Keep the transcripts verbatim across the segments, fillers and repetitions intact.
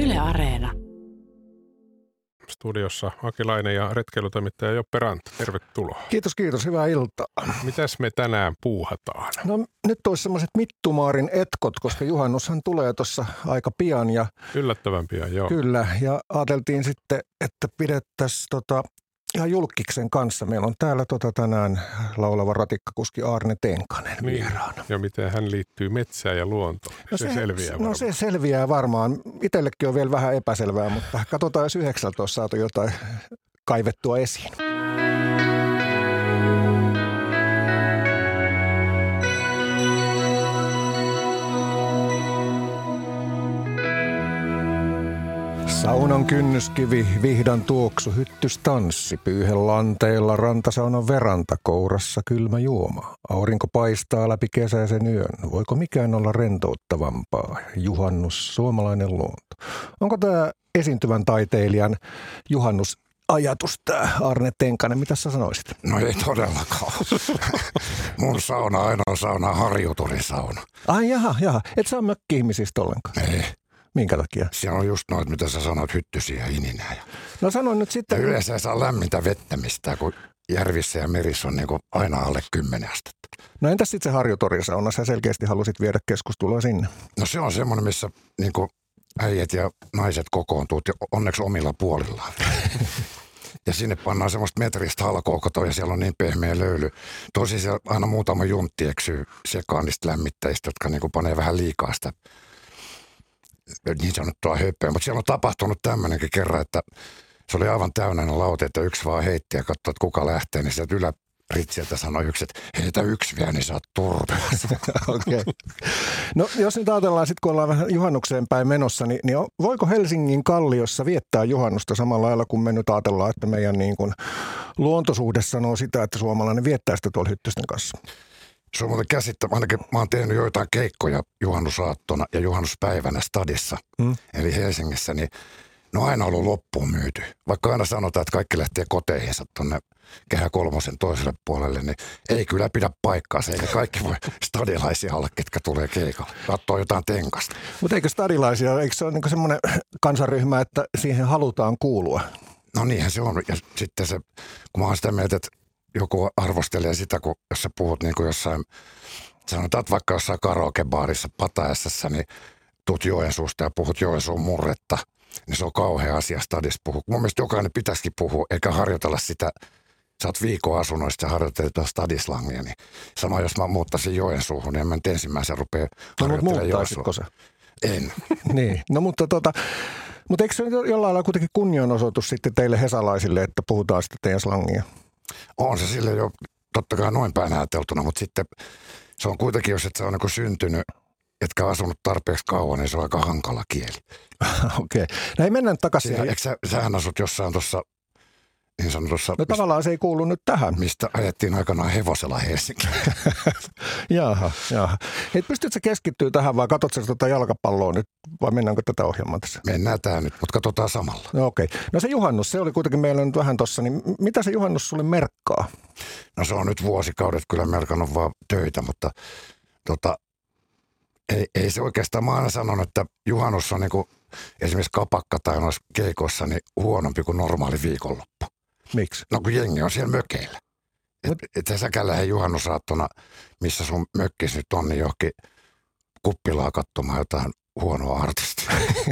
Yle Areena. Studiossa Akilainen ja retkeilytoimittaja Joppe Ranta. Tervetuloa. Kiitos, kiitos. Hyvää iltaa. Mitäs me tänään puuhataan? No nyt olisi semmoiset Mittumaarin etkot, koska juhannushan tulee tuossa aika pian. Ja Yllättävän pian, joo. Kyllä, ja ajateltiin sitten, että pidettäisiin tota, ihan julkkiksen kanssa. Meillä on täällä tota tänään laulava ratikkakuski Aarne Tenkanen niin. vieraana. Ja miten hän liittyy metsään ja luontoon. No se, se selviää varmaan. No se selviää varmaan. Itsellekin on vielä vähän epäselvää, mutta katsotaan, jos yhdeksältä olisi saatu jotain kaivettua esiin. Saunan kynnyskivi, vihdan tuoksu, hyttystanssi, pyyhelanteilla, rantasaunan veranta, kourassa kylmä juoma. Aurinko paistaa läpi kesäisen yön. Voiko mikään olla rentouttavampaa? Juhannus, suomalainen luonto. Onko tämä esiintyvän taiteilijan juhannusajatus, tämä Aarne Tenkanen? Mitä sä sanoisit? No ei todellakaan. Mun sauna ainoa sauna on harjuturisauna. Ai jaha, jaha. Et sä ole mökki-ihmisistä ollenkaan? Ei. Minkä takia? Siellä on just noit, mitä sä sanoit, hyttysiä ja ininää. No sano nyt sitten. Ja yleensä ei saa lämmintä vettä mistään, kun järvissä ja merissä on niin kuin aina alle kymmenen astetta. No entäs sitten se harjutorisauna? Sä selkeästi halusit viedä keskustelua sinne. No se on semmoinen, missä niin kuin äijät ja naiset kokoontuu, onneksi omilla puolillaan. Ja sinne pannaan semmoista metristä halkoa ja siellä on niin pehmeä löyly. Tosi siellä aina muutama juntti eksyy sekaan niistä lämmittäjistä, jotka niin kuin panee vähän liikaa sitä niin sanottua höppöä. Mutta siellä on tapahtunut tämmöinenkin kerran, että se oli aivan täynnä lauta, että yksi vaan heitti ja katsoi, että kuka lähtee, niin sieltä yläritsiltä sanoi yksi, että heitä yksi vielä, niin saat turpeessa. Okei. Okay. No jos nyt ajatellaan sitten, kun ollaan vähän juhannukseen päin menossa, niin, niin voiko Helsingin Kalliossa viettää juhannusta samalla lailla, kun me nyt ajatellaan, että meidän niin kuin luontosuhde sanoo sitä, että suomalainen viettää sitä tuolla hyttysten kanssa? Se on muuten käsittämätöntä. Ainakin mä oon tehnyt joitain keikkoja juhannusaattona ja juhannuspäivänä stadissa, mm. eli Helsingissä, niin ne on aina ollut loppuun myyty. Vaikka aina sanotaan, että kaikki lähtee koteihinsa tuonne Kehä Kolmosen toiselle puolelle, niin ei kyllä pidä paikkaa se. Eikä kaikki voi stadilaisia olla, ketkä tulee keikalle. Katsoo jotain tenkasta. Mutta eikö stadilaisia, eikö se ole niin semmoinen kansanryhmä, että siihen halutaan kuulua? No niinhän se on. Ja sitten se, kun mä oon sitä mieltä, että joku arvostelee sitä, kun jos sä puhut niin kuin jossain, sanotaan vaikka jossain karaokebaarissa Patajassassa, niin tuut Joensuusta ja puhut Joensuun murretta, niin se on kauhea asia stadissa puhua. Mun mielestä jokainen pitäisikin puhua, eikä harjoitella sitä, sä oot viikon asunnoista ja harjoittelet stadislangia, niin sama jos mä muuttaisin Joensuuhun, niin en mä nyt ensimmäisen rupea harjoittelemaan Joensuuhun. En. Niin, no mutta tota, mutta eikö se jollain lailla kuitenkin kunnianosoitus sitten teille hesalaisille, että puhutaan sitä teidän slangia? On se sille jo totta kai noin päin ajateltuna, mutta sitten se on kuitenkin, jos et sä ole niin syntynyt, etkä asunut tarpeeksi kauan, niin se on aika hankala kieli. Okei. Okay. No ei mennä takaisin. Siinä, eikö sä, sähän asut jossain tuossa, niin sanotussa... No tavallaan se ei kuulu nyt tähän. Mistä ajettiin aikanaan hevosella Helsinkiin. Jaha, jaha. Hei, pystytkö keskittyä tähän vai katsotko sä tuota jalkapalloa nyt vai mennäänkö tätä ohjelmaa tässä? Mennään tää nyt, mutta katsotaan samalla. No okei. Okay. No se juhannus, se oli kuitenkin meillä nyt vähän tossa, niin mitä se juhannus sulle merkkaa? No se on nyt vuosikaudet kyllä merkannut vaan töitä, mutta tota, ei, ei se oikeastaan, mä aina sanon, että juhannus on niin kuin esimerkiksi kapakka tai noissa keikoissa niin huonompi kuin normaali viikonloppu. Miksi? No kun jengi on siellä mökeillä. Että et, et säkään lähde juhannusaattona, missä sun mökkis nyt on, niin johonkin kuppilaa katsomaan jotain huonoa artistia.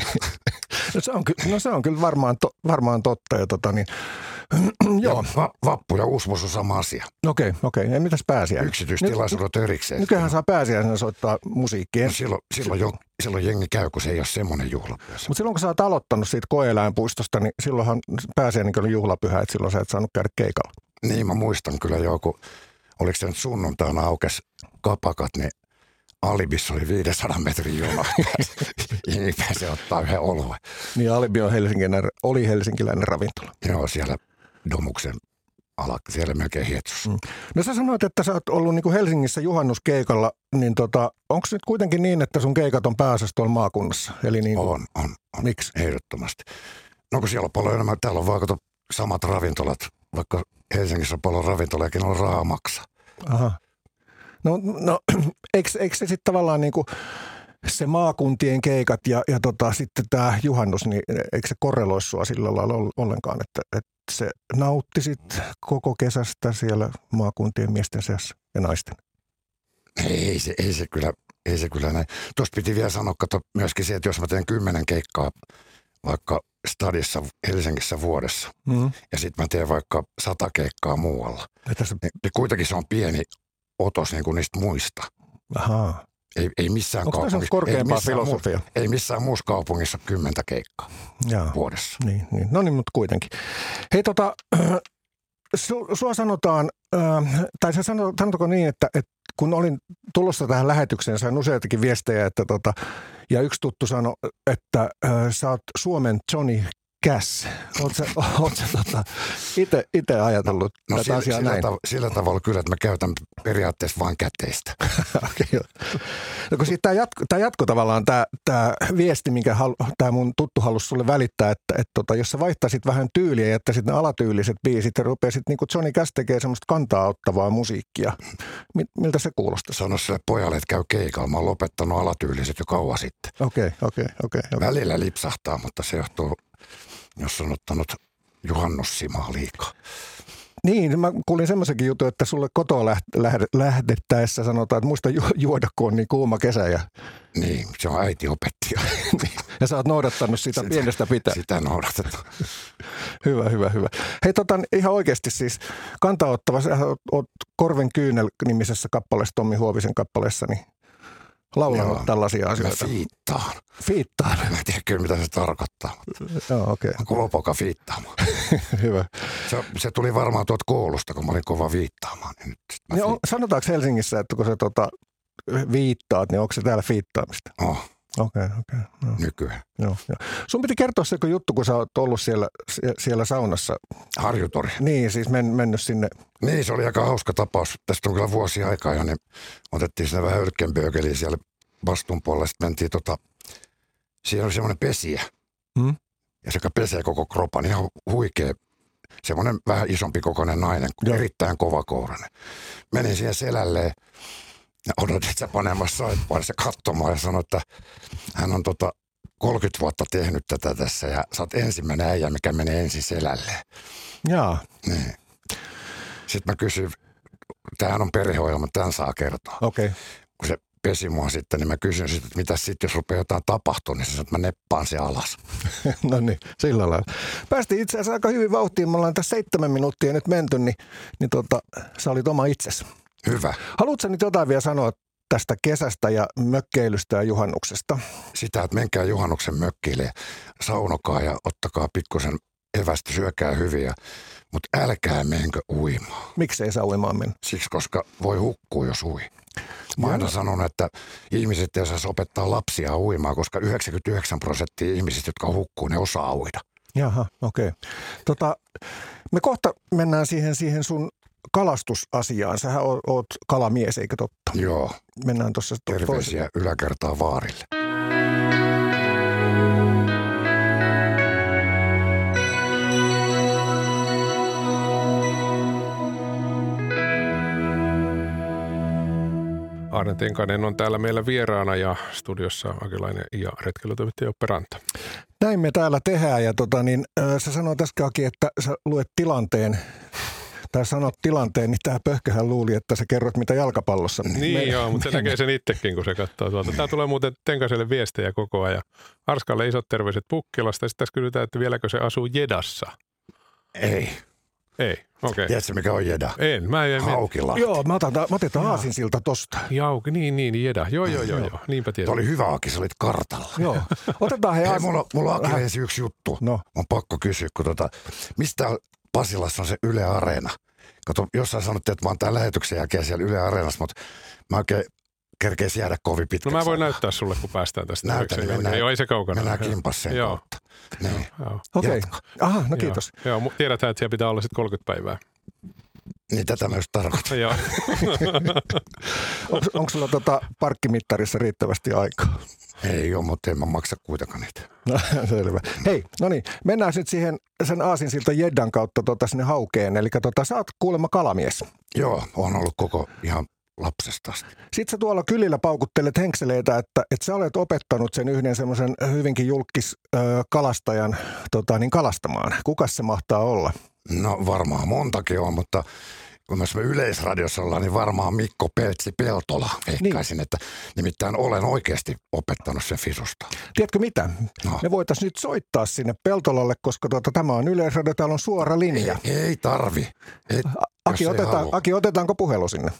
no, se on, no se on kyllä varmaan, to, varmaan totta. Ja tota, niin, joo, va, vappu ja uusmus on sama asia. Okei, okei. Ja mitäs pääsiäinen? Yksityistilaisuudet erikseen. Nykyään saa pääsiäisenä soittaa musiikkia. No silloin, silloin, jo, silloin jengi käy, kun se ei ole semmoinen juhlapyhä. Mutta silloin kun sä oot aloittanut siitä koe-eläinpuistosta, niin silloinhan pääsiäinen oli juhlapyhä, että silloin sä et saanut käydä keikalla. Niin, mä muistan kyllä jo, kun oliko se nyt sunnuntaina aukesi kapakat, niin Alibissa oli viisisataa metrin jono. Jengi pääsi ottaa yhden oluen. Niin, Alibi on helsinkiläinen, oli helsinkiläinen ravintola. Joo, siellä Domuksen ala, siellä melkein hietsussa. Mm. No sä sanoit, että sä oot ollut niin kuin Helsingissä juhannuskeikalla, niin tota, onko nyt kuitenkin niin, että sun keikat on pääasiassa tuolla maakunnassa? Eli niin kuin, on, on, on. Miksi? Ehdottomasti. No kun siellä on paljon enemmän, täällä on vaan kato samat ravintolat, vaikka Helsingissä on paljon ravintolakin, on rahaa maksaa. Aha. No, no eikö, eikö se sitten tavallaan niin kuin se maakuntien keikat ja, ja tota, sitten tämä juhannus, niin eikö se korreloi sua sillä lailla ollenkaan, että, että se nauttisit koko kesästä siellä maakuntien miesten seassa ja naisten? Ei se, ei se kyllä, ei se kyllä näin. Tuosta piti vielä sanoa, kato myöskin se, että jos mä teen kymmenen keikkaa vaikka stadissa Helsingissä vuodessa mm. ja sitten mä teen vaikka sata keikkaa muualla, tässä... niin, niin kuitenkin se on pieni otos niin kuin niistä muista. Ahaa. Ei, ei missään Onko kaupungissa. Korkeampaa ei missään filosofia? Muu, ei missään muussa kaupungissa kymmentä keikkaa Jaa. vuodessa. Niin, niin. No niin, mutta kuitenkin. Hei tota, su, sua sanotaan, äh, tai se sanotako niin, että, että kun olin tulossa tähän lähetykseen, sain useitakin viestejä, että tota, ja yksi tuttu sanoi, että äh, sä oot Suomen Johnny Cash. Oot sä, oot sä tota, ite, ite ajatellut no, tätä sillä, asiaa sillä näin? Tav- sillä tavalla kyllä, että mä käytän periaatteessa vain käteistä. Okay, no kun tämä jatko, jatko tavallaan tämä, tämä viesti, minkä halu, tämä mun tuttu halusi sulle välittää, että, että tota, jos sä vaihtaisit vähän tyyliä ja jättäisit ne alatyyliset biisit ja rupeaisit niin kuin Johnny Cash tekee semmoista kantaa ottavaa musiikkia. Miltä se kuulostaa? Sano sille pojalle, että käy keikalla. Mä oon lopettanut alatyyliset jo kauan sitten. Okei, okay, okei, okay, okei. Okay, okay. Välillä lipsahtaa, mutta se johtuu, jos on ottanut juhannussimaa liikaa. Niin, mä kuulin semmoisenkin jutun, että sulle kotoa lähdettäessä sanotaan, että muista ju- juoda, kun on niin kuuma kesä. Ja... Niin, se on äiti opettaja. Ja sä oot noudattanut sitä, sitä pienestä pitää. Sitä noudatetaan. Hyvä, hyvä, hyvä. Hei tota, ihan oikeasti siis kantaottava, sä oot, oot Korven kyynel -nimisessä kappaleessa, Tommi Huovisen kappaleessa, niin laulanut Joo, tällaisia asioita. Mä fiittaan. Fiittaan? Mä en tiedä kyllä, mitä se tarkoittaa. Joo, okei. Okay. Kova poika fiittaamaan. Hyvä. Se, se tuli varmaan tuolta koulusta, kun mä olin kova viittaamaan. Niin nyt niin on, sanotaanko Helsingissä, että kun sä tota, viittaat, niin onko se täällä fiittaamista? Oh. Okei, okay, okei. Okay, no. Nykyään. Joo, joo. Sun piti kertoa se juttu, kun sä oot ollut siellä, siellä saunassa. Harjutori. Niin, siis men, mennyt sinne. Niin, se oli aika hauska tapaus. Tästä on kyllä vuosia aikaa jo, niin otettiin sinne vähän hölkkenböökeliä siellä vastuun puolella. Sitten mentiin tota, siellä oli semmoinen pesiä. Hmm? Ja sekä pesee koko kropan, ihan huikea. Semmoinen vähän isompi kokoinen nainen, Joo. erittäin kovakourainen. Menin siihen selälleen ja odotin, että se panemassa saippaan se katsomaan ja sanoi, että hän on tota kolmekymmentä vuotta tehnyt tätä tässä ja sä oot ensimmäinen äijä, mikä menee ensin selälleen. Jaa. Niin. Sitten mä kysyin, tämähän on perheohjelma, tämän saa kertoa. Okei. Okay. Kun se pesi mua sitten, niin mä kysyin sitten, että mitä sitten, jos rupeaa jotain tapahtua, niin se sanoi, että mä neppaan se alas. No niin, sillä lailla. Päästiin itse asiassa aika hyvin vauhtiin. Me ollaan tässä seitsemän minuuttia nyt menty, niin, niin tota, sä olit oma itsesi. Hyvä. Haluatko nyt jotain vielä sanoa tästä kesästä ja mökkeilystä ja juhannuksesta? Sitä, että menkää juhannuksen mökkiille, saunokaa ja ottakaa pikkusen evästä, syökää hyviä, mutta älkää menkö uimaan. Miksi ei saa uimaan mennä? Siksi, koska voi hukkua, jos ui. Mä aina sanon, että ihmiset ei saisi opettaa lapsia uimaan, koska yhdeksänkymmentäyhdeksän prosenttia ihmisistä, jotka hukkuu, ne osaa uida. Jaha, okei. Okay. Tota, me kohta mennään siihen, siihen sun kalastusasiaan. Sähän oot, oot kalamies, eikö totta? Joo. Mennään tuossa Terveisiä toiseen. Yläkertaa vaarille. Aarne Tenkanen on täällä meillä vieraana ja studiossa Akilainen ja retkeilytoimittaja Joppe Ranta. Näin me täällä tehdään ja tota, niin, äh, sä sanoit äskenkin, että sä luet tilanteen. Tai sanot tilanteen, niin tämä pöhköhän luuli, että sä kerrot mitä jalkapallossa. Niin me... joo, mutta se näkee sen itsekin, kun se katsoo tuolta. Tämä tulee muuten Tenkaselle viestejä koko ajan. Arskalle isot terveiset Pukkilasta. Sitten tässä kysytään, että vieläkö se asuu Jedassa. Ei. Ei, okei. Okay. Tiedätkö mikä on Jeda? En, mä en. Haukilahti. Joo, mä otan, mä otetaan aasinsilta tosta. Jauki, niin, niin, Jeda. Joo, joo, joo, joo. Niinpä tiedän. Tuo oli hyvä, Aki, sä olit kartalla. Joo. Otetaan he Hei, aasin... mulla, mulla on Aki yksi juttu. No. On pakko kysyä, kun tota, mistä Pasilassa on se Yle Areena? Kato, jossain sanottiin, että mä oon tämän lähetyksen jälkeen siellä Yle Areenassa, mutta mä oikein kerkeisi jäädä kovin pitkäksi. No mä voin näyttää sulle, kun päästään tästä. Näytä, niin mennään, joo, ei se kaukana. Mennään kimpas sen joo. kautta. Niin. Okei. Okay. Aha, no kiitos. Joo, joo, tiedetään, että siellä pitää olla sitten kolmekymmentä päivää. Niin tätä mä just tarkoitan. Joo. Onko, onko sulla tota parkkimittarissa riittävästi aikaa? Ei ole, mutta en mä maksa kuitenkaan niitä. No, selvä. Hei, no niin, mennään sitten siihen sen aasinsilta Jeddan kautta tota, sinne Haukeen. Eli tota, sä oot kuulemma kalamies. Joo, on ollut koko ihan lapsesta asti. Sitten sä tuolla kylillä paukuttelet henkseleitä, että, että sä olet opettanut sen yhden semmoisen hyvinkin julkis äh, kalastajan tota, niin kalastamaan. Kukas se mahtaa olla? No varmaan montakin on, mutta kun myös me Yleisradiossa ollaan, niin varmaan Mikko Peltsi Peltola veikkaisin, niin. Että nimittäin olen oikeasti opettanut sen fisusta. Tiedätkö mitä? No. Me voitaisiin nyt soittaa sinne Peltolalle, koska tuota, tämä on Yleisradio, täällä on suora linja. Ei, ei tarvi. Ei, Aki, otetaan, Aki, otetaanko puhelu sinne?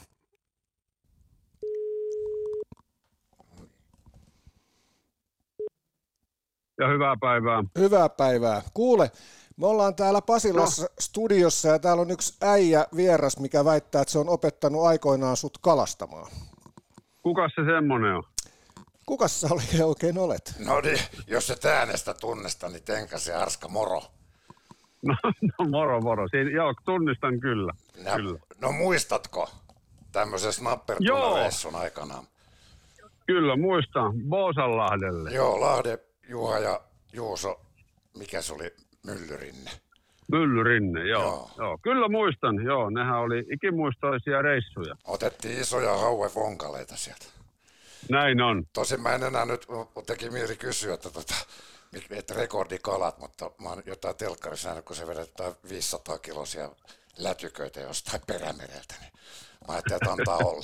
Ja hyvää päivää. Hyvää päivää. Kuule, me ollaan täällä Pasilassa no. studiossa ja täällä on yksi äijä vieras, mikä väittää, että se on opettanut aikoinaan sut kalastamaan. Kukas se semmonen on? Kukas sä oikein olet? No niin, jos et äänestä tunnista, niin Tenkasen Arska, moro. No, no moro moro. Siinä, joo, tunnistan kyllä. Ja, kyllä. No muistatko tämmöisen snappertunareissun aikanaan? Kyllä muistan. Boosanlahdelle. Joo, Lahde, Juha ja Juuso, mikä se oli, Myllyrinne. Myllyrinne, joo. Joo. joo. Kyllä muistan, joo. Nehän oli ikimuistoisia reissuja. Otettiin isoja hauevonkaleita sieltä. Näin on. Tosin mä en enää nyt, teki mieli kysyä, että, tota, että rekordikalat, mutta mä oon jotain telkkarissa nähnyt, kun se vedetään viisisataa kilosia lätyköitä jostain perämereltä, niin mä ajattelin, että antaa olla.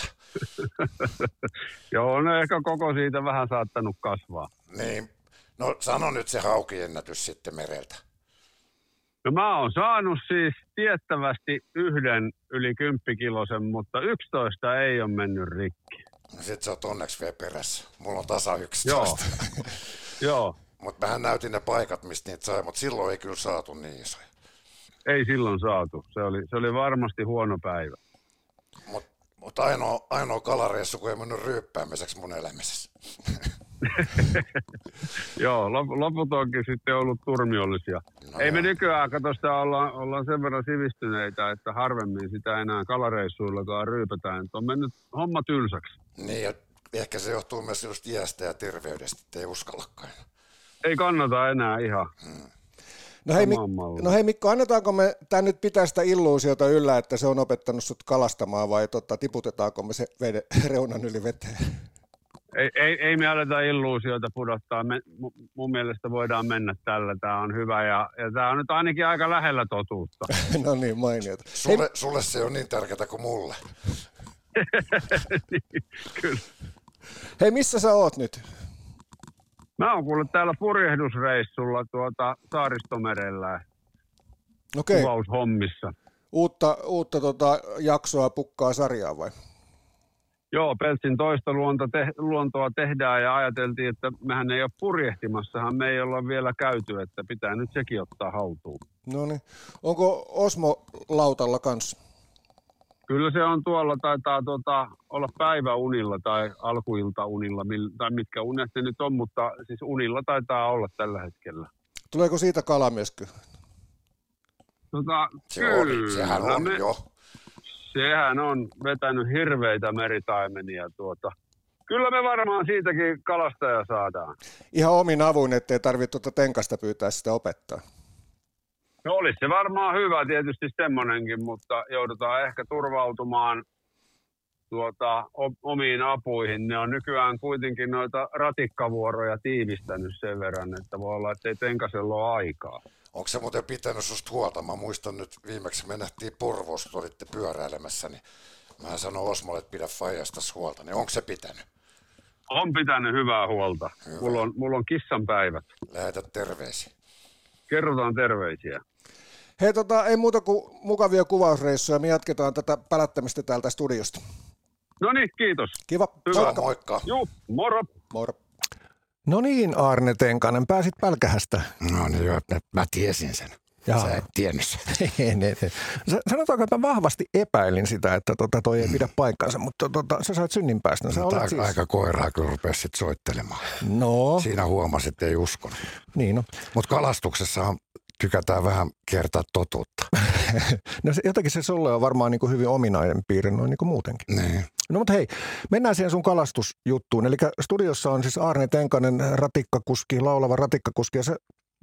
Joo, no ehkä koko siitä vähän saattanut kasvaa. Niin, no sano nyt se haukiennätys sitten mereltä. No mä oon saanut siis tiettävästi yhden yli kymppikilosen, mutta yksitoista ei ole mennyt rikki. No sit sä oot onneksi vielä perässä. Mulla on tasa yksitoista. Joo. Joo. Mutta mähän näytin ne paikat, mistä niitä sai, mutta silloin ei kyllä saatu niin isoja. Ei silloin saatu. Se oli, se oli varmasti huono päivä. Mutta mut ainoa, ainoa kalareissu, kun ei mennyt ryyppäämiseksi mun elämisessä. Joo, lop, loput onkin sitten ollut turmiollisia. No ei joo. Me nykyään, katosta ollaan, ollaan sen verran sivistyneitä, että harvemmin sitä enää kalareissuillakaan ryypätään. Että on mennyt homma tylsäksi. Niin, ja ehkä se johtuu myös just iästä ja terveydestä, että ei uskallakaan. Ei kannata enää ihan. Hmm. No hei, Mik- no hei Mikko, annetaanko me tämä nyt pitää sitä illuusiota yllä, että se on opettanut sut kalastamaan vai tota, tiputetaanko me se vede, reunan yli veteen? Ei, ei, ei me aleta illuusioita pudottaa. Me, mun mielestä voidaan mennä tällä. Tämä on hyvä ja, ja tämä on nyt ainakin aika lähellä totuutta. No niin, mainiota. Sulle, hei, sulle se on niin tärkeää kuin mulle. Niin, kyllä. Hei, missä sä oot nyt? Mä oon kuullut täällä purjehdusreissulla tuota Saaristomerellä. Okei. Kuvaushommissa. Uutta, uutta tota, jaksoa pukkaa sarjaa vai? Joo, Peltsin toista luonto te, luontoa tehdään ja ajateltiin, että mehän ei ole purjehtimassahan, me ei olla vielä käyty, että pitää nyt sekin ottaa haltuun. No niin. Onko Osmo lautalla kanssa? Kyllä se on tuolla, taitaa tuota, olla päiväunilla tai alkuiltaunilla, tai mitkä unet ne nyt on, mutta siis unilla taitaa olla tällä hetkellä. Tuleeko siitä kalamesky? Tota, se kyllä, on, sehän on me, jo. Sehän on vetänyt hirveitä meritaimenia tuota. Kyllä me varmaan siitäkin kalastaja saadaan. Ihan omin avuin, ettei tarvitse tuota Tenkasta pyytää sitä opettaa. No olisi se varmaan hyvä tietysti semmoinenkin, mutta joudutaan ehkä turvautumaan tuota, omiin apuihin. Ne on nykyään kuitenkin noita ratikkavuoroja tiivistänyt sen verran, että voi olla, että ei Tenkasella ole aikaa. Onko se muuten pitänyt susta huolta? Mä muistan nyt viimeksi me nähtiin Porvoossa, kun olitte pyöräilemässä, niin mä sanoin Osmolle, että pidä faijastas huolta. Niin onko se pitänyt? On pitänyt hyvää huolta. Hyvä. Mulla on, mulla on kissan päivät. Lähetä terveisiä. Kerrotaan terveisiä. Hei, tota, ei muuta kuin mukavia kuvausreissuja. Me jatketaan tätä pälättämistä täältä studiosta. No niin, kiitos. Kiva. Hyvä. Moikka. Moikka. Juu, moro. Moro. No niin, Aarne Tenkanen, pääsit Pälkähästä. No niin, joo, mä, mä tiesin sen. Jaa. Sä et tiennyt sen. Sanotaanko, että mä vahvasti epäilin sitä, että tota, toi ei pidä paikkansa, mutta tota, sä sait synninpäästön. Sä no, olet aika, siis... aika koiraa, kun rupesit sit soittelemaan. No. Siinä huomasit, että ei uskonut. Niin no. Mutta kalastuksessahan tykätään vähän kertaa totuutta. No se, jotenkin se sulle on varmaan niin kuin hyvin ominainen piirre noin niin kuin muutenkin. Niin. No mutta hei, mennään siihen sun kalastusjuttuun. Eli studiossa on siis Aarne Tenkanen, ratikkakuski, laulava ratikkakuski. Ja sä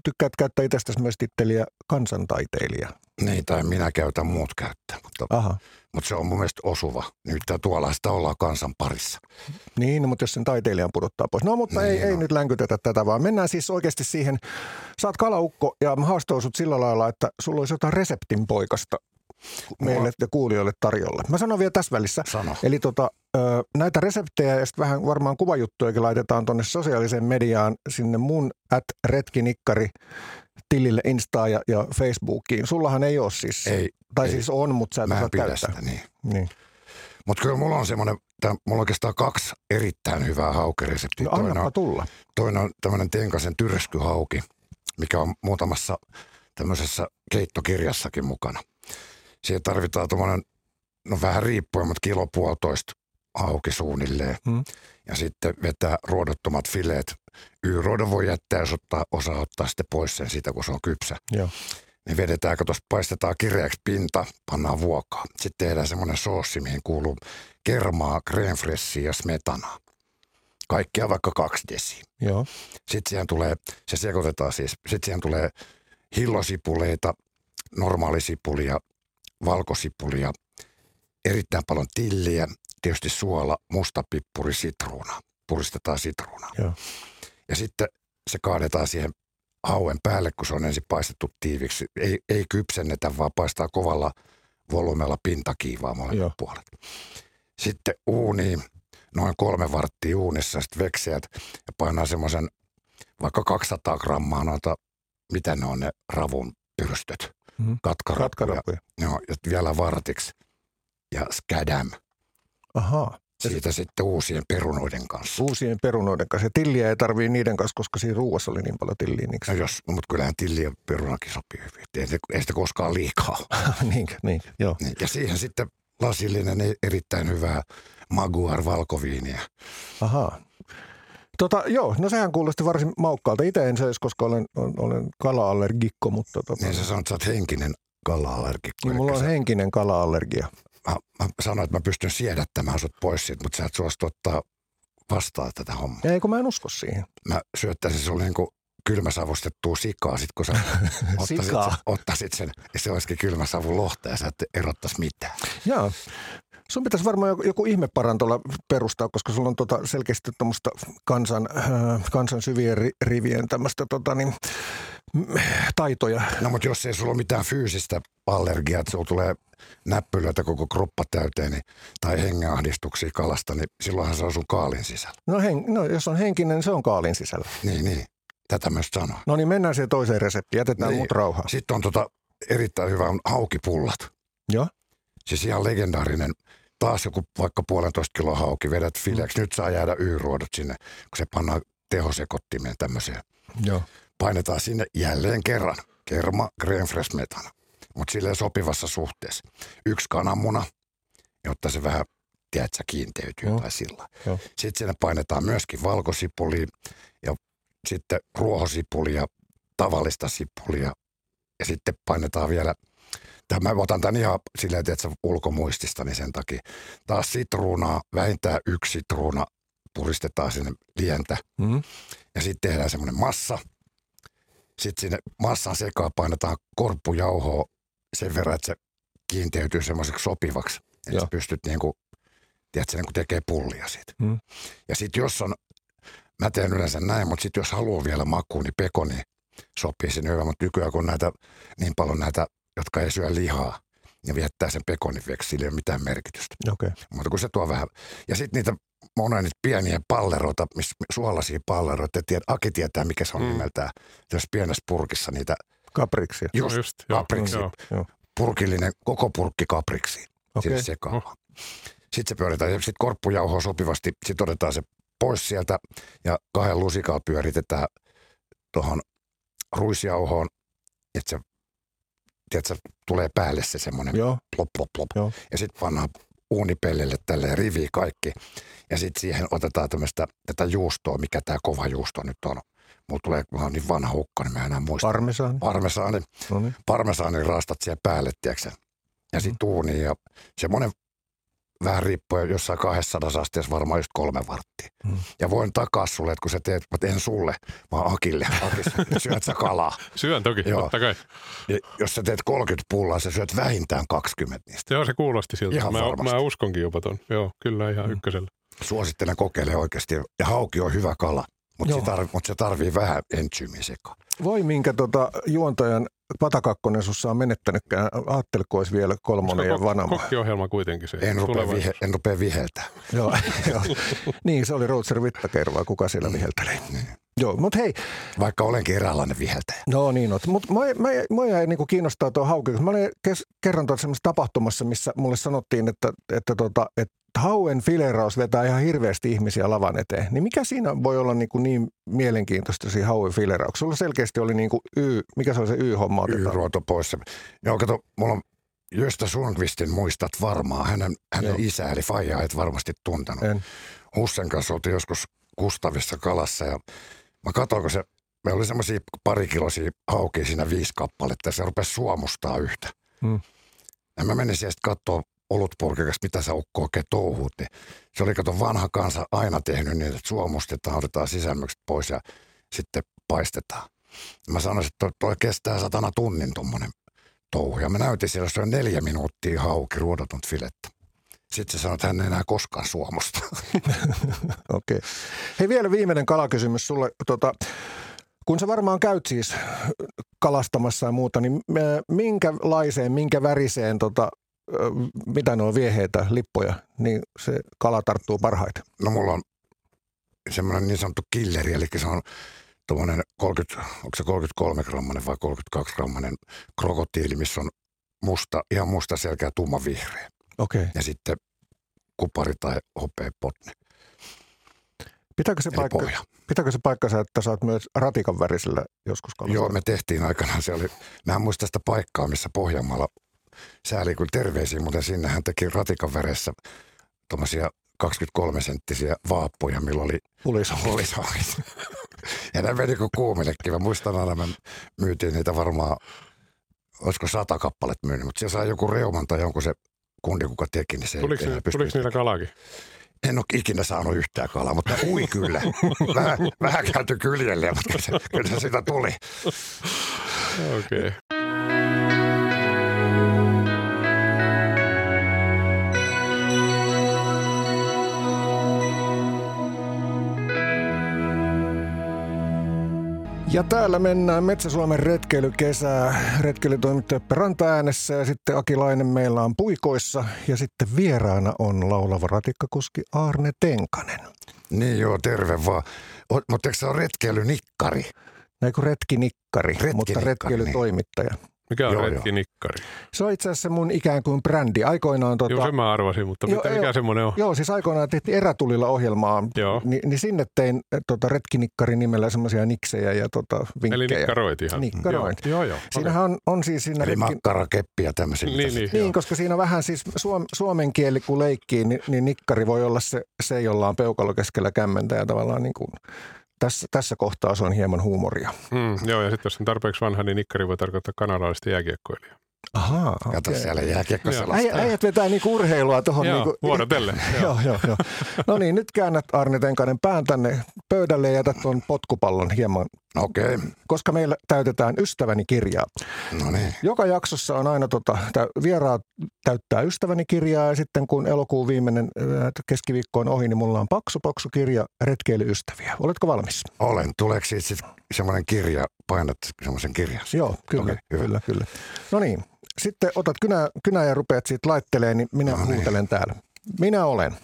tykkäät käyttää itsestäsi myös titteliä kansantaiteilija. Niin, tai minä käytän, muut käyttää. Mutta, Aha. mutta se on mun mielestä osuva. Nyt tuolla sitä ollaan kansan parissa. Niin, no, mutta jos sen taiteilijan pudottaa pois. No, mutta niin, ei, no. ei nyt länkytetä tätä, vaan mennään siis oikeasti siihen. Sä oot kalaukko ja mä haastoin sut sillä lailla, että sulla olisi jotain reseptin poikasta meille ja kuulijoille tarjolla. Mä sanon vielä tässä välissä. Sano. Eli tota, näitä reseptejä ja sitten vähän varmaan kuvajuttujakin laitetaan tuonne sosiaaliseen mediaan sinne mun at retkinikkari tilille Instaan ja, ja Facebookiin. Sullahan ei ole siis, ei, tai ei. siis on, mutta sä et osaa käyttää. Sitä, niin. niin. Mutta kyllä mulla on semmoinen, mulla on oikeastaan kaksi erittäin hyvää haukereseptiä. No annapa tulla. Toinen on tämmöinen Tenkasen tyrskyhauki, mikä on muutamassa tämmöisessä keittokirjassakin mukana. Siihen tarvitaan tuommoinen, no vähän riippuen, mutta kilo puolitoista hauki suunnilleen. Hmm. Ja sitten vetää ruodottomat fileet. Y-ruodon voi jättää, jos ottaa, osaa ottaa sitten pois sen siitä, kun se on kypsä. Joo. Niin vedetään, kun tuosta paistetaan kireäksi pinta, pannaan vuokaa. Sitten tehdään semmoinen soossi, mihin kuuluu kermaa, crème fraîchea ja smetanaa. Kaikkia vaikka kaksi desiä. Joo. Sitten siihen tulee, se sekoitetaan siis, sitten siihen tulee hillosipuleita, normaalisipulia, valkosipulia, erittäin paljon tilliä, tietysti suola, mustapippuri, sitruuna. Puristetaan sitruunaa. Joo. Ja sitten se kaadetaan siihen hauen päälle, kun se on ensin paistettu tiiviksi. Ei, ei kypsennetä, vaan paistaa kovalla volyymella pintakiivaa molemmat puolet. Sitten uuniin, noin kolme varttia uunissa, sitten vekseät ja painaa semmoisen vaikka kaksisataa grammaa noita, mitä ne on ne ravun pyrstöt. Mm-hmm. Katkarapuja. Katkarapuja. Joo, ja vielä vartiksi. Ja skadam. Ahaa. Siitä ja sitten uusien perunoiden kanssa. Uusien perunoiden kanssa. Ja tilliä ei tarvii niiden kanssa, koska siinä ruuassa oli niin paljon tilliä. Niin no jos, mutta kyllähän tilliä ja perunakin sopii hyvin. Ei, ei sitä koskaan liikaa. Niinkö, niin, joo. Niin, ja siihen sitten lasillinen erittäin hyvää maguar valkoviiniä. Ahaa. Tota, joo, no sehän kuulosti varsin maukkaalta. Itse en söisi, koska olen, olen kala-allergikko, mutta... Tota... Niin sä sanot, että sä oot henkinen kala-allergikko. Niin, mulla on sä... henkinen kala-allergia. Mä, mä sanoin, että mä pystyn siedättämään sut pois siitä, mutta sä et suostu ottaa vastaan tätä hommaa. Ei, kun mä en usko siihen. Mä syöttäisin sulle niin kuin kylmäsavustettua sikaa, sit kun sä ottaisit, sen, ottaisit sen, ja se olisikin kylmäsavun lohta, ja sä et erottaisi mitään. Joo. Sun pitäisi varmaan joku, joku ihmeparantola perustaa, koska sulla on tota selkeästi tuommoista kansan, äh, kansan syvien ri, rivien tämmöistä tota niin, taitoja. No mutta jos ei sulla ole mitään fyysistä allergiaa, että sulla tulee näppylöitä koko kroppa täyteen niin, tai hengenahdistuksia kalasta, niin silloinhan se on sun kaalin sisällä. No, hen, no jos on henkinen, niin se on kaalin sisällä. Niin, niin. Tätä myös sanoo. No niin, mennään siihen toiseen reseptiin. Jätetään niin. Mut rauhaan. Sitten on tota erittäin hyvä on haukipullat. Joo. Siis ihan legendaarinen. Taas joku vaikka puolentoista kilo hauki, vedät fileeksi. Nyt saa jäädä Y-ruodot sinne, kun se pannaan tehosekottimeen tämmöiseen. Joo. Painetaan sinne jälleen kerran. Kerma, crème fraîche, smetana. Mutta silleen sopivassa suhteessa. Yksi kananmuna, jotta se vähän, tiedätkö, kiinteytyy Joo. tai sillä. Joo. Sitten sinne painetaan myöskin valkosipulia ja sitten ruohosipulia, tavallista sipulia. Ja sitten painetaan vielä... Mä otan tämän ihan silleen, että ulkomuistista, niin sen takia. Taas sitruunaa, vähintään yksi sitruuna, puristetaan sinne lientä. Mm-hmm. Ja sitten tehdään semmoinen massa. Sitten sinne massan sekaan painetaan korppujauhoa sen verran, että se kiinteytyy semmoiseksi sopivaksi. Että sä pystyt niinku, tiedätkö, niinku tekee pullia siitä. Mm-hmm. Ja sitten jos on, mä teen yleensä näin, mutta sitten jos haluaa vielä makuun, niin pekoni sopii sinne hyvä. Mutta nykyään kun näitä, niin paljon näitä, jotka ei syö lihaa ja viettää sen pekonin veksi, sillä ei ole mitään merkitystä. Okay. Mutta kun se tuo vähän. Ja sitten niitä monia niitä pieniä palleroita, missä suolaisia palleroita. Tiedät, Aki tietää, mikä se on mm. nimeltään. Jos pienessä purkissa niitä. Kapriksia. Just, just kapriksi. Joo, joo. Purkillinen, koko purkki kapriksi. Okay. Sinne sekaan. Oh. Sitten se pyöritään ja sitten korppujauhoa sopivasti. Sitten otetaan se pois sieltä ja kahden lusikalla pyöritetään tuohon ruisjauhoon, että se tiedätkö, tulee päälle se semmoinen plop, plop, plop. Joo. Ja sitten pannaan uunipellille tälleen riviin kaikki. Ja sitten siihen otetaan tämmöistä tätä juustoa, mikä tämä kova juusto nyt on. Mulla tulee, kun mä oon niin vanha hukka, niin mä enää muista. Parmesaani. Parmesaani. No niin. Parmesaani raastat siihen päälle, tiedätkö. Ja sitten uuniin ja semmoinen vähän riippuen jossain kaksisataa asteessa varmaan just kolme varttia. Hmm. Ja voin takaa sulle, että kun sä teet, mutta en sulle, vaan Akille. Akis, syöt sä kalaa. Syön toki, Joo. totta kai. Ja jos sä teet kolmekymmentä pullaa, sä syöt vähintään kaksikymmentä niistä. Joo, se kuulosti siltä. Ihan mä, varmasti. mä uskonkin jopa ton. Joo, kyllä ihan hmm. ykkösellä. Suosittelen kokeile oikeasti. Ja hauki on hyvä kala, mutta se, tarv, mut se tarvii vähän entsyymiä sekaan. Voi minkä tota, juontajan Patakakkonen sussa on menettänytkään. Ajatteliko olisi vielä kolmonen ja vanama. Kokkiohjelma kuitenkin se. En rupea, vihe, en rupea viheltää. Joo, jo. Niin, se oli Routser Vittakervaa, kuka siellä vihelteli. Niin. Joo, mutta hei. Vaikka olenkin eräänlainen viheltäjä. No niin, mutta mua jäi niinku kiinnostaa tuo hauki. Mä olin kes, kerran tuossa semmoisessa tapahtumassa, missä mulle sanottiin, että, että, tota, että hauen fileraus vetää ihan hirveästi ihmisiä lavan eteen. Niin mikä siinä voi olla niinku niin mielenkiintoista siinä hauen filerauksessa? Sulla selkeästi oli niinku Y, mikä se oli se Y-homma? Y-ruoto pois. Joo, kato, mulla on Gösta Sundqvistin muistat varmaan. Hänen, hänen isä eli faija et varmasti tuntenut. En. Hussen kanssa oltiin joskus Kustavissa kalassa ja mä katsoin, kun se, me oli semmoisia parikiloisia haukia siinä viisi kappaletta ja se rupesi suomustaa yhtä. Hmm. Ja mä menin sieltä katsoa olutpurkikas, mitä sä ukko oikein touhuut. Niin se oli, kato, vanha kansa aina tehnyt niin, että suomustetaan, otetaan sisämmökset pois ja sitten paistetaan. Mä sanoisin, että toi, toi kestää satana tunnin tommonen touhu. Ja mä näytin siellä, se on neljä minuuttia hauki, ruodotonta filettä. Sitten se sanoi, että hän ei enää koskaan suomusta. Okei. Okay. Hei, vielä viimeinen kalakysymys sulle. Tota, kun sä varmaan käyt siis kalastamassa ja muuta, niin minkälaiseen, minkä väriseen, tota, mitä ne on vieheitä, lippoja, niin se kala tarttuu parhaiten? No mulla on semmoinen niin sanottu killeri, eli se on tuommoinen kolmekymmentä, onko se kolmekymmentäkolme grammanen vai kolmekymmentäkaksi grammanen krokotiili, missä on musta, ihan musta selkeä tumma vihreä. Okay. Ja sitten kupari tai hopea potne. Pitääkö se, paikka, pitääkö se paikkansa, että sä oot myös ratikan värisellä joskus kalassa? Joo, me tehtiin aikanaan. Se oli, mä en muista sitä paikkaa, missä Pohjanmaalla sääli kyllä terveisiä, mutta sinne hän teki ratikan väressä tommosia kaksikymmentäkolme senttisiä vaappuja, millä oli pulisahit. Ja nämä meni kuin kuumillekin. Mä muistan aina, me myytiin niitä varmaan, olisiko sata kappalet myynyt, mutta siellä sai joku reuman tai jonkun se kundi, kuka teki, niin se tuliko, ei Tuliko niillä kalaakin? En ole ikinä saanut yhtään kalaa, mutta ui kyllä. Vähän, vähän käyty kyljelle, mutta se, kyllä se sitä tuli. Okei. Okay. Ja täällä mennään Metsä-Suomen retkeilykesää. Retkeilytoimittaja Ranta äänessä ja sitten Akilainen meillä on puikoissa. Ja sitten vieraana on laulava ratikkakuski Aarne Tenkanen. Niin joo, terve vaan. O, mutta eikö se ole retkeilynikkari? Näin kuin retkinikkari, retkinikkari mutta retkeilytoimittaja. Niin. Mikä on retkinikkari? Se on itse asiassa mun ikään kuin brändi. Aikoinaan tota... Joo, sen mä arvasin, mutta jo, mitä, mikä semmoinen on? Joo, siis aikoinaan tehtiin Erätulilla ohjelmaa, Ni, niin sinne tein tota, retkinikkari nimellä semmoisia niksejä ja tota, vinkkejä. Eli nikkaroit ihan. Nikkaroit. Joo, joo. Siinähän on, on siis siinä... Eli retkin... makkarakeppiä tämmöisiä. Niin, niin, niin koska siinä vähän siis suom, suomen kieli kun leikkii, niin, niin nikkari voi olla se, se, jolla on peukalo keskellä kämmentä ja tavallaan niin kuin... Tässä, tässä kohtaa se on hieman huumoria. Mm, joo, ja sitten jos on tarpeeksi vanha, niin nikkari voi tarkoittaa kanadalaista jääkiekkoilijaa. Ahaa, kato okay. Siellä jääkiekkoselasta. Äijät, äijät vetää niinku urheilua tuohon. Joo, niinku, vuorotelle. joo, joo, joo. No niin, nyt käännät Aarne Tenkanen pään tänne pöydälle ja jätät tuon potkupallon hieman. Okei. Okay. Koska meillä täytetään Ystäväni kirjaa. No niin. Joka jaksossa on aina tota, vieraat täyttää Ystäväni kirjaa ja sitten kun elokuun viimeinen keskiviikko on ohi, niin mulla on paksu paksu kirja Retkeilyystäviä. Oletko valmis? Olen. Tuleeko siitä sitten semmoinen kirja, painat semmoisen kirjan? Joo, kyllä, okay, kyllä, kyllä. No niin. Sitten otat kynä, kynä ja rupeat siitä laitteleen, niin minä no niin. huutelen täällä. Minä olen.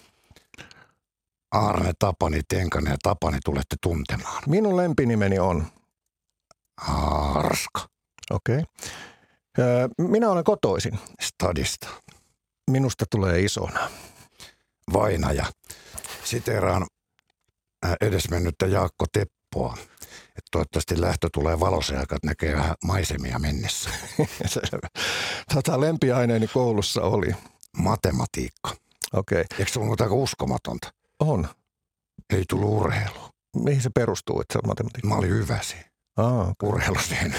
Aarne Tapani Tenkanen ja Tapani tulette tuntemaan. Minun lempinimeni on. Arska. Okei. Okay. Minä olen kotoisin. Stadista. Minusta tulee isona. Vainaja. Siteeraan edesmennyttä Jaakko Teppoa. Että toivottavasti lähtö tulee valossa aikaa, että näkee vähän maisemia mennessä. Tota lempiaineeni koulussa oli? Matematiikka. Okei. Okay. Eikö se ollut aika uskomatonta? On. Ei tullut urheilua. Mihin se perustuu, että se on matematiikka? Mä olin hyvä siinä. Aa, urheiluseen.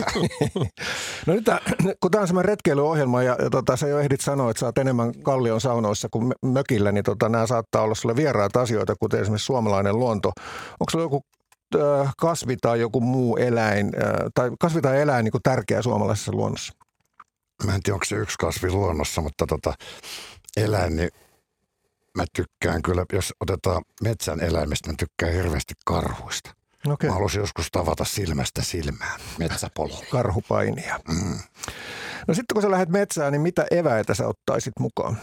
No nyt, kun tämä on semmoinen retkeilyohjelma ja, ja tota, sä jo ehdit sanoa, että sä oot enemmän Kallion saunoissa kuin mökillä, niin tota, nämä saattaa olla sulle vieraita asioita, kuten esimerkiksi suomalainen luonto. Onko sulla joku äh, kasvi tai joku muu eläin, äh, tai kasvi tai eläin niin kuin tärkeä suomalaisessa luonnossa? Mä en tiedä, onko se yksi kasvi luonnossa, mutta tota, eläin, niin mä tykkään kyllä, jos otetaan metsän eläimistä, mä tykkään hirveästi karhuista. Okay. Mä haluaisin joskus tavata silmästä silmään metsäpololla. Karhupainia. Mm. No sitten kun sä lähdet metsään, niin mitä eväitä sä ottaisit mukaan?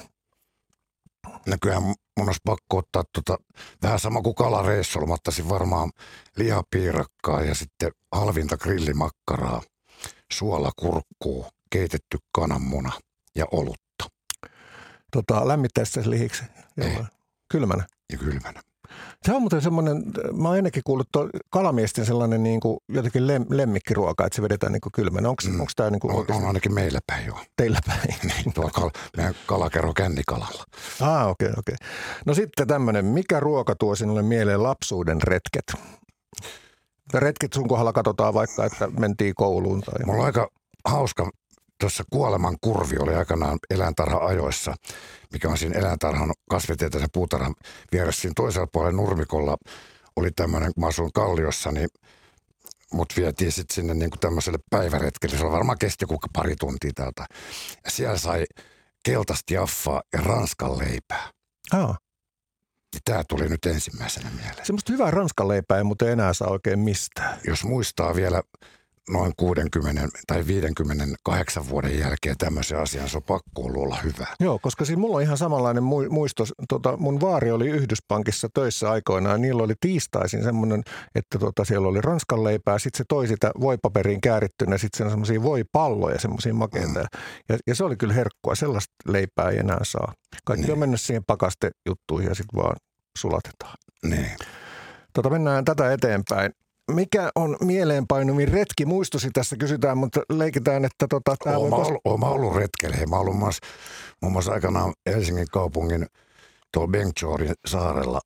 No kyllähän mun olisi pakko ottaa tota, vähän sama kuin kalareissulla. Mä ottaisin varmaan lihapiirakkaa ja sitten halvinta grillimakkaraa, suolakurkkuu, keitetty kananmuna ja olutta. Tota, lämmittäisi se lihiksi? Kylmänä? Ja kylmänä. Se on muuten semmoinen, mä oon ennenkin kuullut kalamiesten sellainen niin kuin jotenkin lem, lemmikkiruoka, että se vedetään niin kuin kylmänä. Onko mm. tämä niin kuin on, on ainakin meillä päin joo. Teillä päin? Niin, tuolla kal, meidän kalakerro Kännikalalla. Ah, okei, okay, okei. Okay. No sitten tämmöinen, mikä ruoka tuo sinulle mieleen lapsuuden retket? Retket sun kohdalla katsotaan vaikka, että mentiin kouluun. Tai... Mulla on aika hauska, tuossa Kuoleman kurvi oli aikanaan eläintarha-ajoissa, mikä on siinä eläintarhan kasvitieteellisen puutarhan vieressä. Siinä toisella puolella nurmikolla oli tämmöinen, kun mä asuin Kalliossa, niin mut vietiin sitten sinne niin kuin tämmöiselle päiväretkelle. Se oli varmaan kesti joku pari tuntia täältä. Ja siellä sai keltaista jaffaa ja ranskan leipää. Ah. Ja tää tuli nyt ensimmäisenä mieleen. Semmoista hyvää ranskan leipää ei muuten enää saa oikein mistään. Jos muistaa vielä noin kuusikymmentä tai viisikymmentäkahdeksan vuoden jälkeen tämmöisen asian, se on pakko olla hyvä. Joo, koska siis mulla on ihan samanlainen muisto. Tota, mun vaari oli Yhdyspankissa töissä aikoinaan. Niillä oli tiistaisin semmoinen, että tota, siellä oli ranskan leipää. Sitten se toi sitä voipaperiin käärittynä. Sitten siinä on semmoisia voipalloja, semmoisia makeita. Mm. Ja, ja se oli kyllä herkkua. Sellaista leipää ei enää saa. Kaikki niin on mennyt siihen pakastejuttuihin ja sitten vaan sulatetaan. Niin. Tota, mennään tätä eteenpäin. Mikä on mieleenpainuvin retki? Muistosi tässä kysytään, mutta leikitään, että tota... Olen voi... ollut, ollut retkellä. Hei, mä ollut muun muassa, muun muassa aikanaan Helsingin kaupungin tuolla Bengtjorin saarella.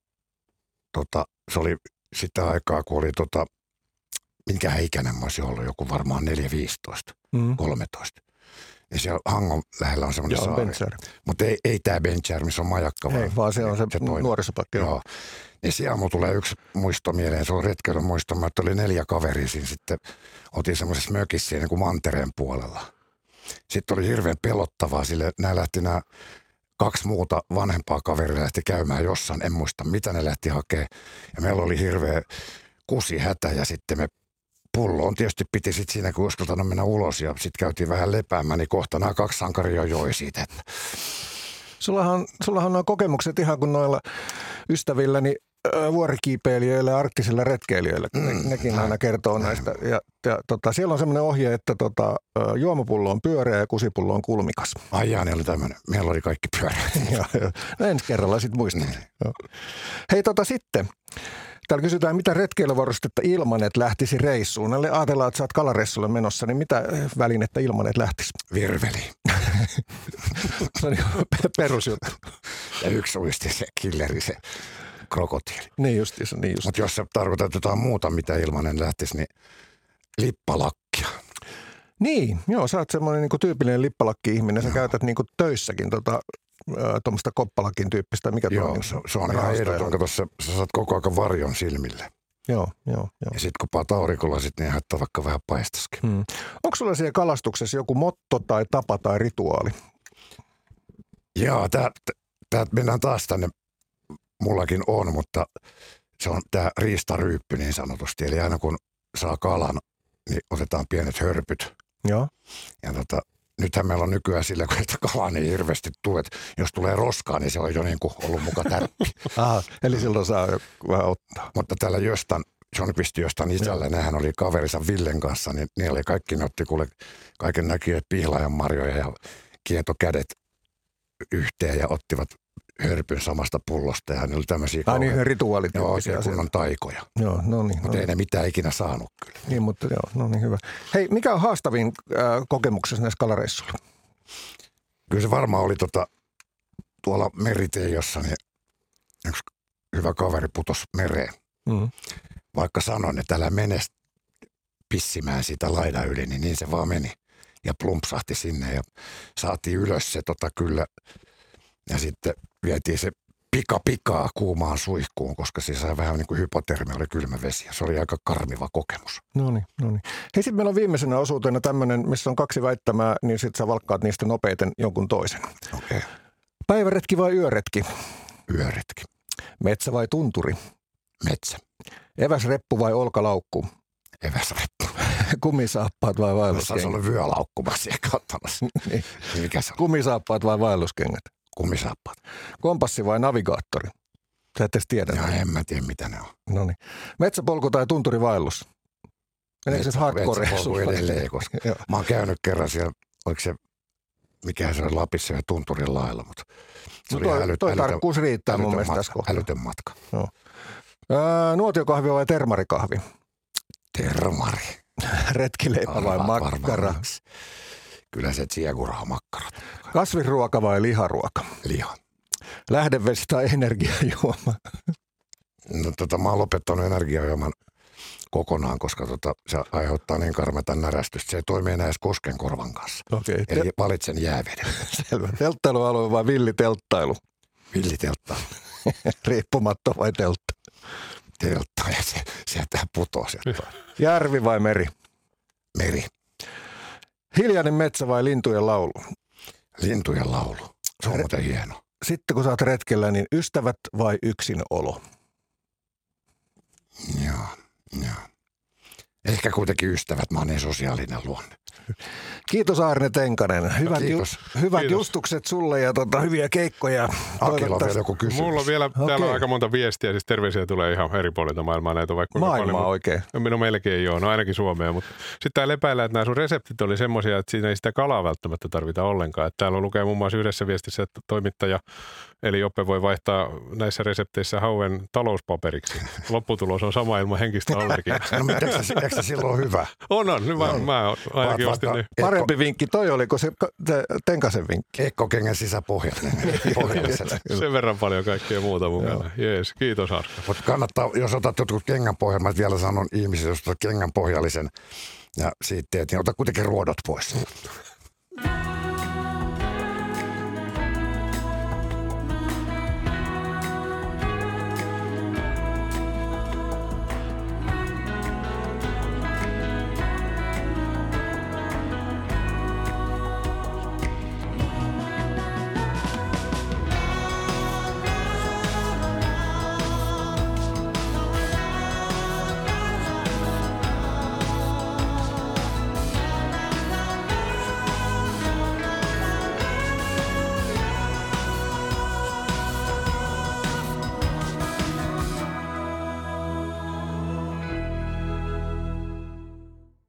Tota, se oli sitä aikaa, kun oli tota, minkä ikäinen mä olisin ollut, joku varmaan neljä viisitoista, mm. kolmetoista. Ja siellä Hangon lähellä on semmoinen saari. Bengtjär. Mutta ei, ei tämä Bengtjär, missä on majakka. Ei, vaan se on se, se nuorisopaikka. Joo. Ja siellä mulla tulee yksi muisto mieleen, se on retkeilyn muisto, että oli neljä kaveria siinä sitten, otin semmoisessa mökissä siinä niin kuin mantereen puolella. Sitten oli hirveän pelottavaa, sille nämä lähti nämä kaksi muuta vanhempaa kaveria lähti käymään jossain, en muista mitä ne lähti hakemaan. Ja meillä oli hirveä kusihätä ja sitten me pulloon tietysti piti sitten siinä, kun uskaltanut mennä ulos ja sitten käytiin vähän lepäämään, niin kohta nämä kaksi sankaria joi siitä, että... Sullahan, sullahan on kokemukset ihan kuin noilla ystävilläni vuorikiipeilijöillä ja arktisilla retkeilijöillä, kun mm, nekin aina kertoo näin. näistä. Ja, ja tota, siellä on semmoinen ohje, että tota, juomapullo on pyöreä ja kusipullo on kulmikas. Ai jaa, ne oli tämmöinen. Meillä oli kaikki pyöreä. No ensi kerralla sitten muistat. Mm. Hei tota sitten. Täällä kysytään, mitä retkeilyvarustetta Ilmanet lähtisi reissuun. Näille ajatellaan, että sä oot kalareissulle menossa, niin mitä välinettä Ilmanet lähtisi? Virveli. Se on perusjuttu. Ja yksi uisti se killeri, se krokotiili. Niin justiinsa, niin justiinsa. Mutta jos sä tarkoitat jotain muuta, mitä Ilmanen lähtisi, niin lippalakkia. Niin, joo, sä oot semmoinen niinku tyypillinen lippalakki-ihminen. Sä no. käytät niinku töissäkin tota... tuommoista koppalakin tyyppistä, mikä joo, tuo on? Se, se on ihan ehdoton, kato, sä, sä saat koko ajan varjon silmille. Joo, joo, joo. Ja sitten kun paat aurikolla, sit niin haittaa vaikka vähän paistaskin. Hmm. Onko sulla siellä kalastuksessa joku motto tai tapa tai rituaali? Joo, tää mennään taas tänne, mullakin on, mutta se on tää riistaryyppy niin sanotusti. Eli aina kun saa kalan, niin otetaan pienet hörpyt. Joo. Ja tota, nythän meillä on nykyään sillä, kun että kalaa niin hirveästi tuu, että jos tulee roskaa, niin se on jo niin kuin ollut muka tärppi. Aha, eli silloin saa jo vähän ottaa. Mutta täällä Jöstan, Johnny pisti Jöstan isällä, nehän oli kaverinsa Villen kanssa, niin ne oli kaikki, ne otti kuule kaiken näköjä pihlajan marjoja ja kieto kädet yhteen ja ottivat hörpyn samasta pullosta ja ne oli tämmöisiä ah, niin, rituaalit. Joo, oikein kunnon taikoja. Joo, no niin. Mutta no ei niin. ne mitään ikinä saanut kyllä. Niin, mutta joo, no niin hyvä. Hei, mikä on haastavin äh, kokemuksessa näissä kalareissuilla? Kyllä se varmaan oli tota, tuolla Meriteijossa, niin yksi hyvä kaveri putosi mereen. Mm-hmm. Vaikka sanoin, että älä mene pissimään sitä laidan yli, niin niin se vaan meni. Ja plumpsahti sinne ja saatiin ylös se tota kyllä. Ja sitten vietiin se pika pikaa kuumaan suihkuun, koska se sai vähän niin kuin hypotermia, oli kylmä vesi. Se oli aika karmiva kokemus. No niin, no niin. Hei, sitten meillä on viimeisenä osuutena tämmöinen, missä on kaksi väittämää, niin sitten sä valkkaat niistä nopeiten jonkun toisen. Okei. Okay. Päiväretki vai yöretki? Yöretki. Metsä vai tunturi? Metsä. Eväsreppu vai olkalaukku? Eväsreppu. Kumisaappaat vai vaelluskengät? Se on vyölaukku, mä siihen kattomassa. Niin. Mikä se on? Kumisaappaat vai vaelluskengät? Kumisaappaat. Kompassi vai navigaattori? Sä et edes tiedä. Ja en mä tiedä, mitä ne on. No niin. Metsäpolku tai tunturivaellus? Meneekö se hardcore? Metsäpolku edelleen, koska mä oon käynyt kerran siellä, oliko se, mikähän se oli Lapissa ja Tunturin lailla, mutta se no oli toi, äly, toi älytön, tarkkuus riittää mun mielestä tässä kohtaa. Älytön matka. No. Öö, nuotiokahvi vai termarikahvi? Termari. Retkileipä vai makkara? Kyllä se tsiaguraha makkarat. Kasvisruoka vai liharuoka? Liha. Lähdevesi tai energiajuoma? No tota, mä oon lopettanut energiajuoman kokonaan, koska tota, se aiheuttaa niin karmeita närästystä. Se ei toimi enää edes koskenkorvan kanssa. Okay. Eli valitsen jääveden. Selvä. Telttailualue vai villitelttailu? Villiteltta. Riippumatto vai teltta? Teltta ja se, sieltä putoo sieltä. Järvi vai meri? Meri. Hiljainen metsä vai lintujen laulu? Lintujen laulu. Se on muuten hieno. Sitten kun sä oot retkellä, niin ystävät vai yksinolo? Joo, joo. Ehkä kuitenkin ystävät, mä oon niin sosiaalinen luonne. Kiitos Aarne Tenkanen. Hyvät, Kiitos. Ju, hyvät Kiitos. justukset sulle ja tota, hyviä keikkoja. Akilla on vielä joku kysymys. Mulla on vielä, Okei. täällä on aika monta viestiä, siis terveisiä tulee ihan eri puolilta maailmaa. Näitä on vaikka Maailmaa paljon, oikein. mutta, no melkein joo, no ainakin Suomea. Mutta sitten täällä epäillään, että nämä sun reseptit oli semmoisia, että siinä ei sitä kalaa välttämättä tarvita ollenkaan. Että täällä on lukee muun muassa yhdessä viestissä, että toimittaja eli Joppe voi vaihtaa näissä resepteissä hauen talouspaperiksi. Lopputulos on sama ilman henkistä allergiaa. No mutta eikö se, eikö se silloin hyvä? On, on. Nyt mä, mä ainakin ostin niin. Parempi vinkki toi oli, kun se, se Tenkasen vinkki. Ekkokengen sisäpohjainen. Pohjalliset. Sen verran paljon kaikkea muuta mukana. Jees, kiitos Arska. Mutta kannattaa, jos otat jotkut kengänpohjan, mä vielä sanon ihmisille, jos otat kengänpohjallisen ja siitä teet, niin ota kuitenkin ruodot pois.